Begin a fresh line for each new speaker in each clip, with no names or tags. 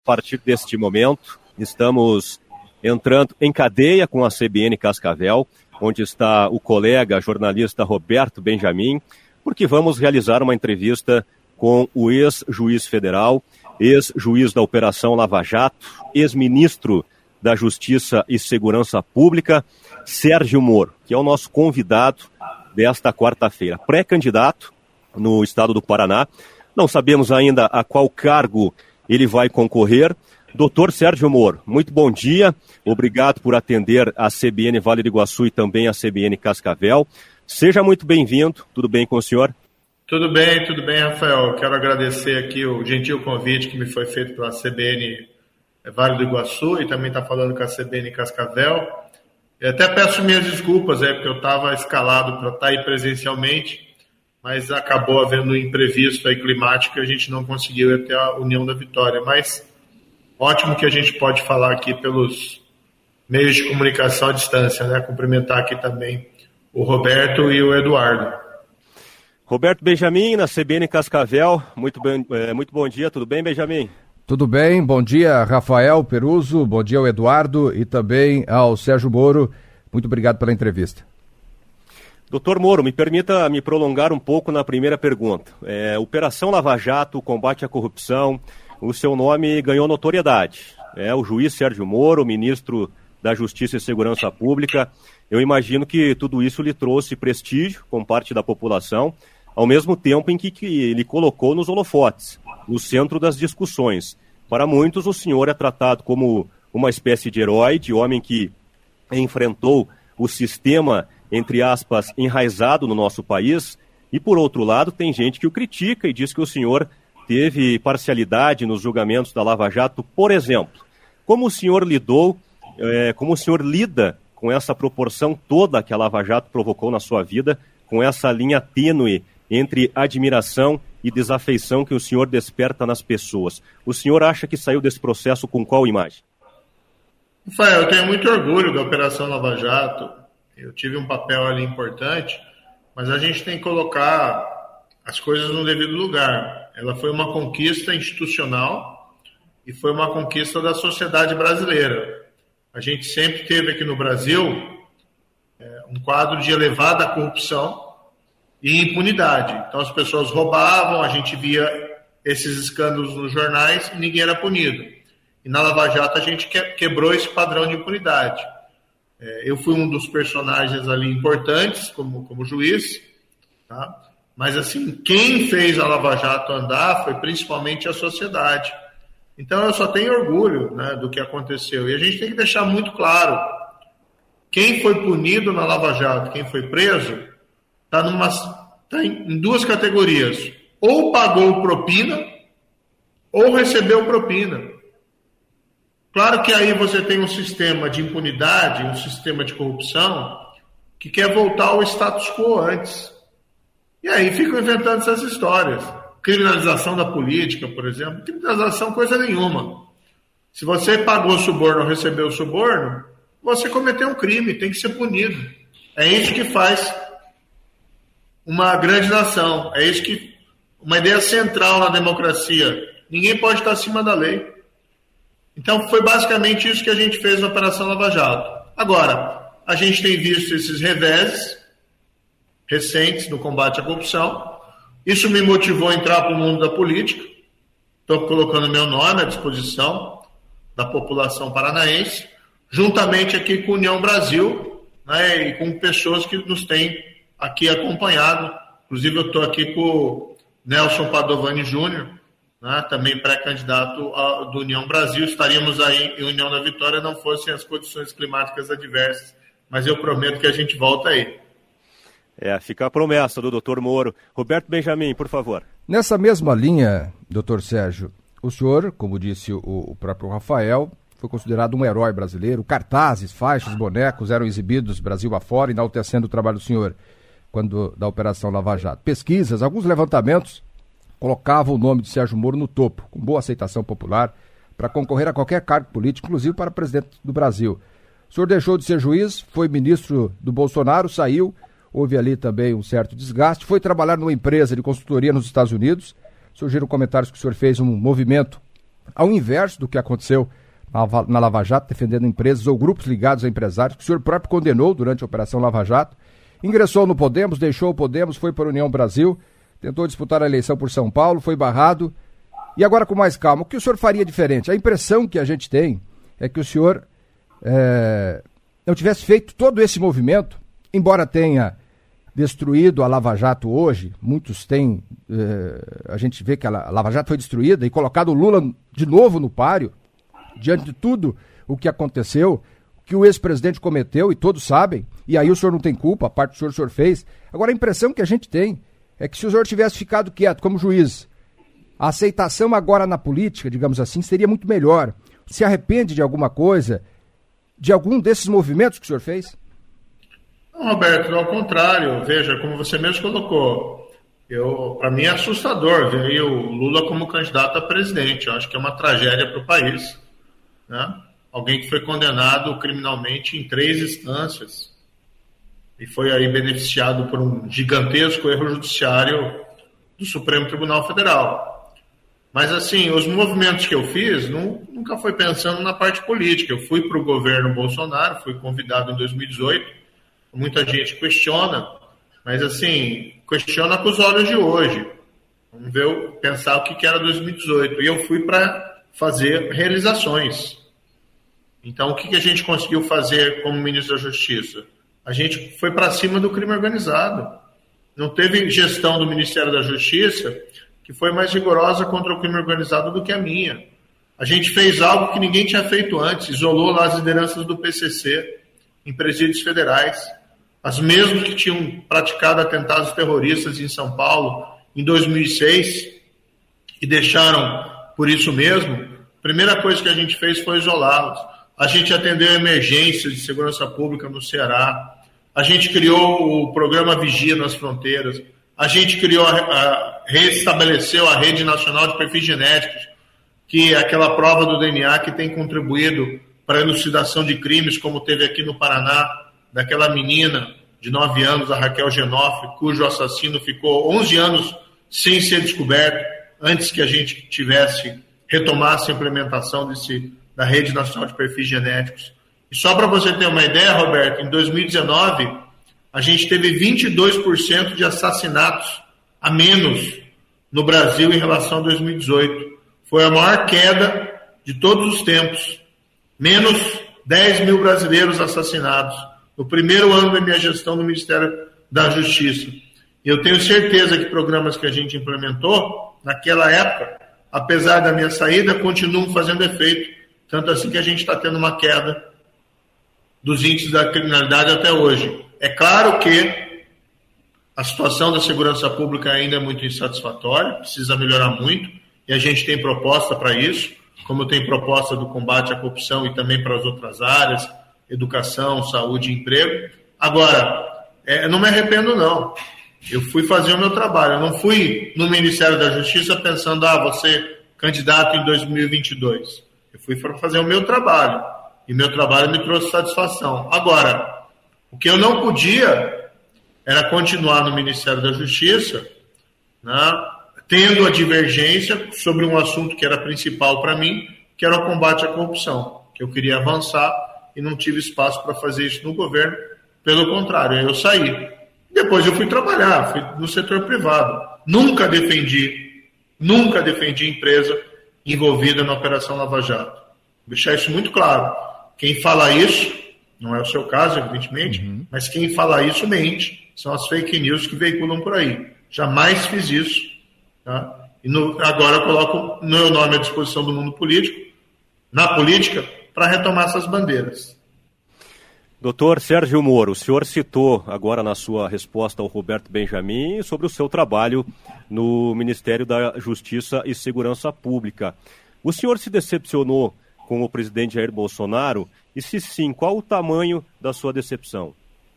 A partir deste momento, estamos entrando em cadeia com a CBN Cascavel, onde está o colega jornalista Roberto Benjamin, porque vamos realizar uma entrevista com o ex-juiz federal, ex-juiz da Operação Lava Jato, ex-ministro da Justiça e Segurança Pública, Sérgio Moro, que é o nosso convidado desta quarta-feira. Pré-candidato no estado do Paraná. Não sabemos ainda a qual cargo ele vai concorrer. Doutor Sérgio Moro, muito bom dia. Obrigado por atender a CBN Vale do Iguaçu e também a CBN Cascavel. Seja muito bem-vindo. Tudo bem com o senhor?
Tudo bem, Rafael. Quero agradecer aqui o gentil convite que me foi feito pela CBN Vale do Iguaçu e também está falando com a CBN Cascavel. Eu até peço minhas desculpas, porque eu estava escalado para estar aí presencialmente, mas acabou havendo um imprevisto aí climático e a gente não conseguiu ir até a União da Vitória. Mas ótimo que a gente pode falar aqui pelos meios de comunicação à distância, né? Cumprimentar aqui também o Roberto e o Eduardo.
Roberto Benjamin, na CBN Cascavel. Muito bom dia, tudo bem, Benjamin?
Tudo bem, bom dia, Rafael Peruso, bom dia ao Eduardo e também ao Sérgio Moro. Muito obrigado pela entrevista.
Doutor Moro, me permita me prolongar um pouco na primeira pergunta. Operação Lava Jato, combate à corrupção, o seu nome ganhou notoriedade. O juiz Sérgio Moro, ministro da Justiça e Segurança Pública. Eu imagino que tudo isso lhe trouxe prestígio com parte da população, ao mesmo tempo em que ele colocou nos holofotes, no centro das discussões. Para muitos, o senhor é tratado como uma espécie de herói, de homem que enfrentou o sistema, entre aspas, enraizado no nosso país, e por outro lado tem gente que o critica e diz que o senhor teve parcialidade nos julgamentos da Lava Jato, por exemplo. Como o senhor lida com essa proporção toda que a Lava Jato provocou na sua vida, com essa linha tênue entre admiração e desafeição que o senhor desperta nas pessoas? O senhor acha que saiu desse processo com qual imagem?
Rafael, eu tenho muito orgulho da Operação Lava Jato. Eu tive um papel ali importante, mas a gente tem que colocar as coisas no devido lugar. Ela foi uma conquista institucional e foi uma conquista da sociedade brasileira. A gente sempre teve aqui no Brasil um quadro de elevada corrupção e impunidade. Então as pessoas roubavam, a gente via esses escândalos nos jornais e ninguém era punido. E na Lava Jato a gente quebrou esse padrão de impunidade. Eu fui um dos personagens ali importantes como juiz, tá? Mas assim, quem fez a Lava Jato andar foi principalmente a sociedade. Então eu só tenho orgulho, né, do que aconteceu. E a gente tem que deixar muito claro, quem foi punido na Lava Jato, quem foi preso, está em duas categorias. Ou pagou propina, ou recebeu propina. Claro que aí você tem um sistema de impunidade, um sistema de corrupção, que quer voltar ao status quo antes. E aí ficam inventando essas histórias. Criminalização da política, por exemplo. Criminalização coisa nenhuma. Se você pagou suborno ou recebeu suborno, você cometeu um crime, tem que ser punido. É isso que faz uma grande nação. É isso que uma ideia central na democracia. Ninguém pode estar acima da lei. Então foi basicamente isso que a gente fez na Operação Lava Jato. Agora, a gente tem visto esses reveses recentes no combate à corrupção. Isso me motivou a entrar para o mundo da política. Estou colocando meu nome à disposição da população paranaense, juntamente aqui com a União Brasil, né, e com pessoas que nos têm aqui acompanhado. Inclusive eu estou aqui com o Nelson Padovani Júnior, né, também pré-candidato do União Brasil. Estaríamos aí em União da Vitória, não fossem as condições climáticas adversas, mas eu prometo que a gente volta aí.
Fica a promessa do doutor Moro. Roberto Benjamin, por favor.
Nessa mesma linha, doutor Sérgio, o senhor, como disse o próprio Rafael, foi considerado um herói brasileiro. Cartazes, faixas, bonecos eram exibidos Brasil afora, enaltecendo o trabalho do senhor da Operação Lava Jato. Pesquisas, alguns levantamentos colocavam o nome de Sérgio Moro no topo, com boa aceitação popular, para concorrer a qualquer cargo político, inclusive para presidente do Brasil. O senhor deixou de ser juiz, foi ministro do Bolsonaro, saiu, houve ali também um certo desgaste, foi trabalhar numa empresa de consultoria nos Estados Unidos. Surgiram comentários que o senhor fez um movimento ao inverso do que aconteceu na Lava Jato, defendendo empresas ou grupos ligados a empresários, que o senhor próprio condenou durante a Operação Lava Jato, ingressou no Podemos, deixou o Podemos, foi para a União Brasil, tentou disputar a eleição por São Paulo, foi barrado, e agora com mais calma, o que o senhor faria diferente? A impressão que a gente tem é que o senhor não tivesse feito todo esse movimento, embora tenha destruído a Lava Jato hoje, muitos têm, a gente vê que a Lava Jato foi destruída e colocado o Lula de novo no páreo, diante de tudo o que aconteceu, que o ex-presidente cometeu, e todos sabem, e aí o senhor não tem culpa, a parte do senhor fez. Agora, a impressão que a gente tem é que se o senhor tivesse ficado quieto como juiz, a aceitação agora na política, digamos assim, seria muito melhor. Se arrepende de alguma coisa, de algum desses movimentos que o senhor fez?
Não, Roberto, ao contrário. Veja, como você mesmo colocou, para mim é assustador ver aí o Lula como candidato a presidente. Eu acho que é uma tragédia para o país, né? Alguém que foi condenado criminalmente em 3 instâncias e foi aí beneficiado por um gigantesco erro judiciário do Supremo Tribunal Federal. Mas, assim, os movimentos que eu fiz nunca foi pensando na parte política. Eu fui para o governo Bolsonaro, fui convidado em 2018. Muita gente questiona, mas, assim, questiona com os olhos de hoje. Vamos ver, pensar o que era 2018. E eu fui para fazer realizações. Então, o que a gente conseguiu fazer como ministro da Justiça? A gente foi para cima do crime organizado. Não teve gestão do Ministério da Justiça que foi mais rigorosa contra o crime organizado do que a minha. A gente fez algo que ninguém tinha feito antes, isolou lá as lideranças do PCC em presídios federais. As mesmas que tinham praticado atentados terroristas em São Paulo em 2006 e deixaram por isso mesmo. A primeira coisa que a gente fez foi isolá-los. A gente atendeu emergências de segurança pública no Ceará. A gente criou o programa Vigia nas Fronteiras. A gente restabeleceu a Rede Nacional de Perfis Genéticos, que é aquela prova do DNA que tem contribuído para a elucidação de crimes, como teve aqui no Paraná, daquela menina de 9 anos, a Raquel Genoff, cujo assassino ficou 11 anos sem ser descoberto, antes que a gente retomasse a implementação da Rede Nacional de Perfis Genéticos. E só para você ter uma ideia, Roberto, em 2019, a gente teve 22% de assassinatos a menos no Brasil em relação a 2018. Foi a maior queda de todos os tempos. Menos 10 mil brasileiros assassinados no primeiro ano da minha gestão no Ministério da Justiça. E eu tenho certeza que programas que a gente implementou naquela época, apesar da minha saída, continuam fazendo efeito. Tanto assim que a gente está tendo uma queda dos índices da criminalidade até hoje. É claro que a situação da segurança pública ainda é muito insatisfatória, precisa melhorar muito, e a gente tem proposta para isso, como tem proposta do combate à corrupção e também para as outras áreas, educação, saúde e emprego. Agora, não me arrependo não. Eu fui fazer o meu trabalho, eu não fui no Ministério da Justiça pensando, vou ser candidato em 2022. Eu fui para fazer o meu trabalho, e meu trabalho me trouxe satisfação. Agora, o que eu não podia era continuar no Ministério da Justiça, né, tendo a divergência sobre um assunto que era principal para mim, que era o combate à corrupção, que eu queria avançar e não tive espaço para fazer isso no governo. Pelo contrário, aí eu saí. Depois eu fui trabalhar, fui no setor privado. Nunca defendi empresa envolvida na Operação Lava Jato. Vou deixar isso muito claro. Quem fala isso, não é o seu caso, evidentemente, mas quem fala isso mente. São as fake news que veiculam por aí. Jamais fiz isso. Tá? E agora eu coloco meu nome à disposição do mundo político, na política, para retomar essas bandeiras.
Doutor Sérgio Moro, o senhor citou agora na sua resposta ao Roberto Benjamin sobre o seu trabalho no Ministério da Justiça e Segurança Pública. O senhor se decepcionou com o presidente Jair Bolsonaro? E se sim, qual o tamanho da sua decepção?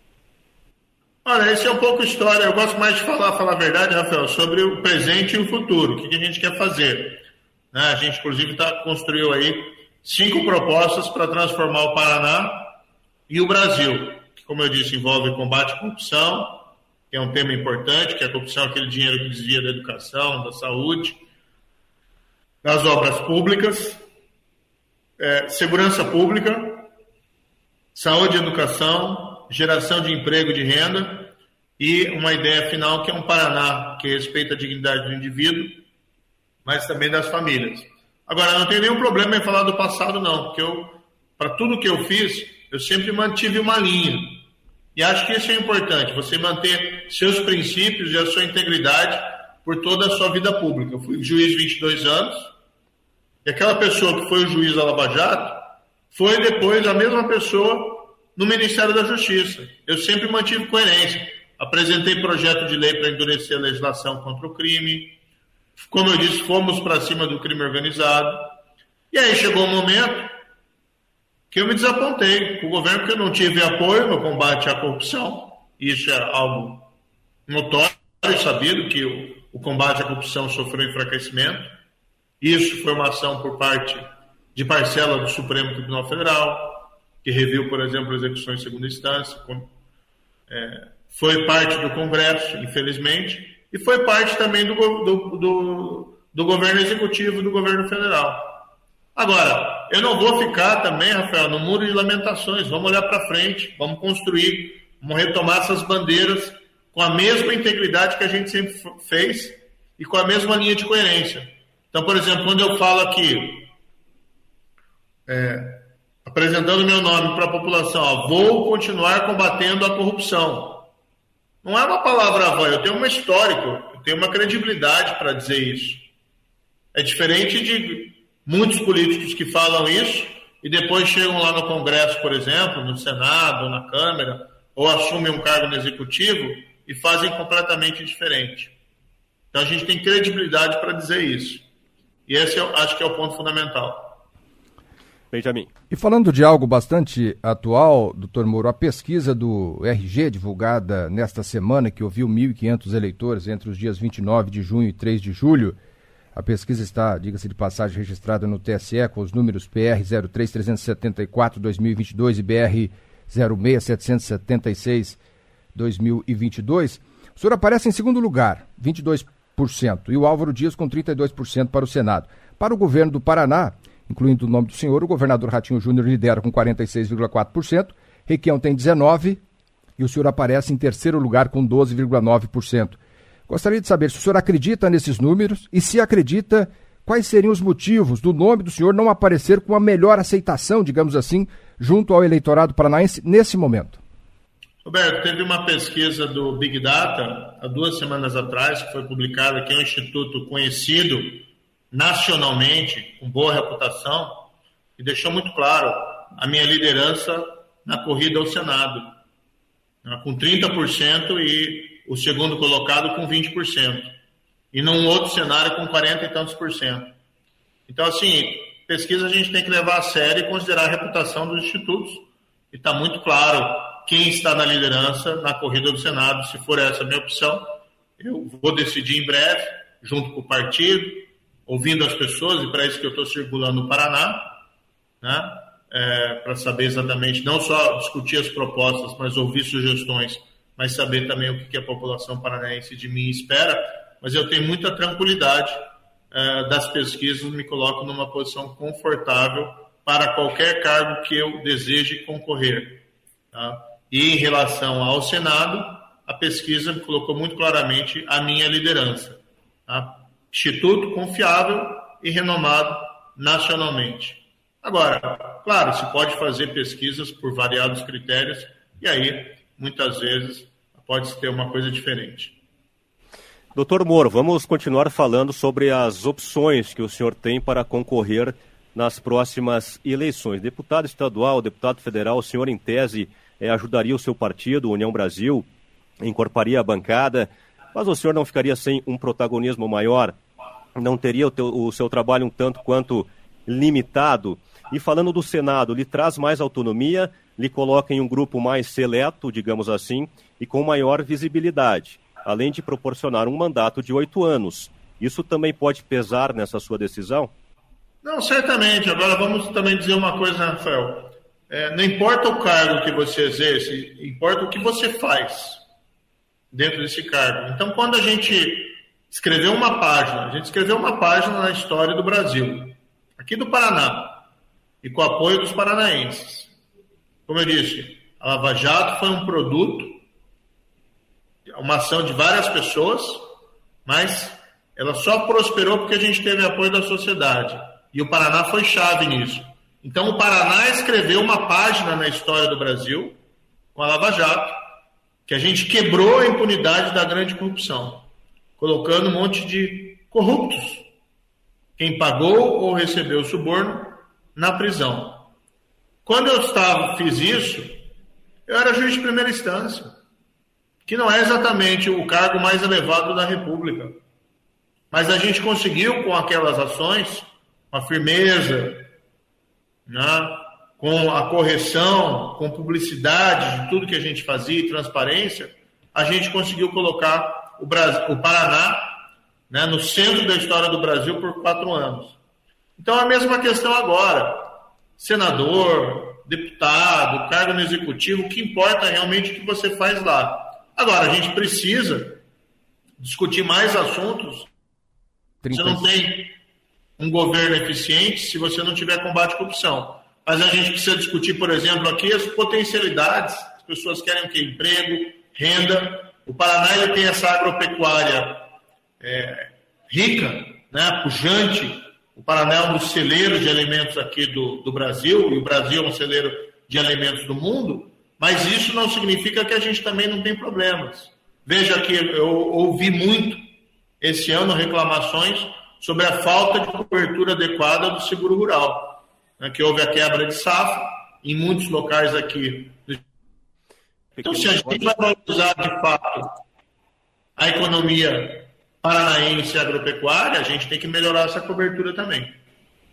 Olha, esse é um pouco história. Eu gosto mais de falar a verdade, Rafael, sobre o presente e o futuro. O que a gente quer fazer? A gente, inclusive, construiu aí 5 propostas para transformar o Paraná e o Brasil, que, como eu disse, envolve combate à corrupção, que é um tema importante, que a corrupção é aquele dinheiro que desvia da educação, da saúde. das obras públicas, segurança pública, saúde e educação, geração de emprego e de renda, e uma ideia final que é um Paraná que respeita a dignidade do indivíduo, mas também das famílias. Agora, não tem nenhum problema em falar do passado, não, porque para tudo que eu fiz, eu sempre mantive uma linha. E acho que isso é importante, você manter seus princípios e a sua integridade por toda a sua vida pública. Eu fui juiz 22 anos, e aquela pessoa que foi o juiz da Lava Jato foi depois a mesma pessoa no Ministério da Justiça. Eu sempre mantive coerência. Apresentei projeto de lei para endurecer a legislação contra o crime. Como eu disse, fomos para cima do crime organizado. E aí chegou um momento que eu me desapontei com o governo, porque eu não tive apoio no combate à corrupção. Isso é algo notório e sabido, que o combate à corrupção sofreu enfraquecimento. Isso foi uma ação por parte de parcela do Supremo Tribunal Federal, que reviu, por exemplo, execuções em segunda instância. Foi parte do Congresso, infelizmente, e foi parte também do governo executivo do governo federal. Agora, eu não vou ficar também, Rafael, no muro de lamentações. Vamos olhar para frente, vamos construir, vamos retomar essas bandeiras com a mesma integridade que a gente sempre fez e com a mesma linha de coerência. Então, por exemplo, quando eu falo aqui, apresentando meu nome para a população, vou continuar combatendo a corrupção. Não é uma palavra vã, eu tenho um histórico, eu tenho uma credibilidade para dizer isso. É diferente de muitos políticos que falam isso e depois chegam lá no Congresso, por exemplo, no Senado, ou na Câmara, ou assumem um cargo no Executivo e fazem completamente diferente. Então a gente tem credibilidade para dizer isso. E esse eu acho que é o ponto fundamental.
Benjamin.
E falando de algo bastante atual, doutor Moro, a pesquisa do RG, divulgada nesta semana, que ouviu 1.500 eleitores entre os dias 29 de junho e 3 de julho, a pesquisa está, diga-se de passagem, registrada no TSE com os números PR 03774-2022 e BR 06776-2022. O senhor aparece em segundo lugar, 22%, e o Álvaro Dias com 32% para o Senado. Para o governo do Paraná, incluindo o nome do senhor, o governador Ratinho Júnior lidera com 46,4%, Requião tem 19% e o senhor aparece em terceiro lugar com 12,9%. Gostaria de saber se o senhor acredita nesses números e, se acredita, quais seriam os motivos do nome do senhor não aparecer com a melhor aceitação, digamos assim, junto ao eleitorado paranaense nesse momento.
Roberto, teve uma pesquisa do Big Data há 2 semanas atrás, que foi publicada, que é um instituto conhecido nacionalmente, com boa reputação, e deixou muito claro a minha liderança na corrida ao Senado, com 30% e o segundo colocado com 20%, e num outro cenário com 40 e tantos por cento. Então, assim, pesquisa a gente tem que levar a sério e considerar a reputação dos institutos, e está muito claro quem está na liderança na corrida do Senado. Se for essa a minha opção, eu vou decidir em breve, junto com o partido, ouvindo as pessoas, e para isso que eu estou circulando no Paraná, né? Para saber exatamente, não só discutir as propostas, mas ouvir sugestões, mas saber também o que a população paranaense de mim espera. Mas eu tenho muita tranquilidade das pesquisas, me coloco numa posição confortável para qualquer cargo que eu deseje concorrer. Tá? E em relação ao Senado, a pesquisa me colocou muito claramente a minha liderança. Tá? Instituto confiável e renomado nacionalmente. Agora, claro, se pode fazer pesquisas por variados critérios, e aí, muitas vezes, pode ter uma coisa diferente.
Doutor Moro, vamos continuar falando sobre as opções que o senhor tem para concorrer nas próximas eleições. Deputado estadual, deputado federal, o senhor, em tese, ajudaria o seu partido, União Brasil, incorporaria a bancada, mas o senhor não ficaria sem um protagonismo maior? Não teria o seu trabalho um tanto quanto limitado? E falando do Senado, lhe traz mais autonomia, lhe coloca em um grupo mais seleto, digamos assim, e com maior visibilidade, além de proporcionar um mandato de 8 anos. Isso também pode pesar nessa sua decisão?
Não, certamente. Agora vamos também dizer uma coisa, Rafael. Não importa o cargo que você exerce, importa o que você faz dentro desse cargo. Então, quando a gente escreveu uma página. A gente escreveu uma página na história do Brasil, aqui do Paraná, e com o apoio dos paranaenses. Como eu disse, a Lava Jato foi um produto, uma ação de várias pessoas, mas ela só prosperou porque a gente teve apoio da sociedade. E o Paraná foi chave nisso. Então o Paraná escreveu uma página na história do Brasil, com a Lava Jato, que a gente quebrou a impunidade da grande corrupção, colocando um monte de corruptos, quem pagou ou recebeu suborno, na prisão. Quando eu fiz isso, eu era juiz de primeira instância, que não é exatamente o cargo mais elevado da República. Mas a gente conseguiu, com aquelas ações, com a firmeza, né, com a correção, com publicidade de tudo que a gente fazia e transparência, a gente conseguiu colocar o Paraná, né, no centro da história do Brasil por 4 anos. Então, a mesma questão agora. Senador, deputado, cargo no executivo, o que importa realmente é o que você faz lá. Agora, a gente precisa discutir mais assuntos. Você não tem um governo eficiente se você não tiver combate à corrupção. Mas a gente precisa discutir, por exemplo, aqui as potencialidades. As pessoas querem o quê? Emprego, renda. O Paraná ele tem essa agropecuária rica, né, pujante. O Paraná é um dos celeiros de alimentos aqui do Brasil, e o Brasil é um celeiro de alimentos do mundo, mas isso não significa que a gente também não tem problemas. Veja que eu ouvi muito esse ano reclamações sobre a falta de cobertura adequada do seguro rural, né, que houve a quebra de safra em muitos locais aqui. Então, se a gente vai valorizar de fato a economia paranaense e agropecuária, a gente tem que melhorar essa cobertura também.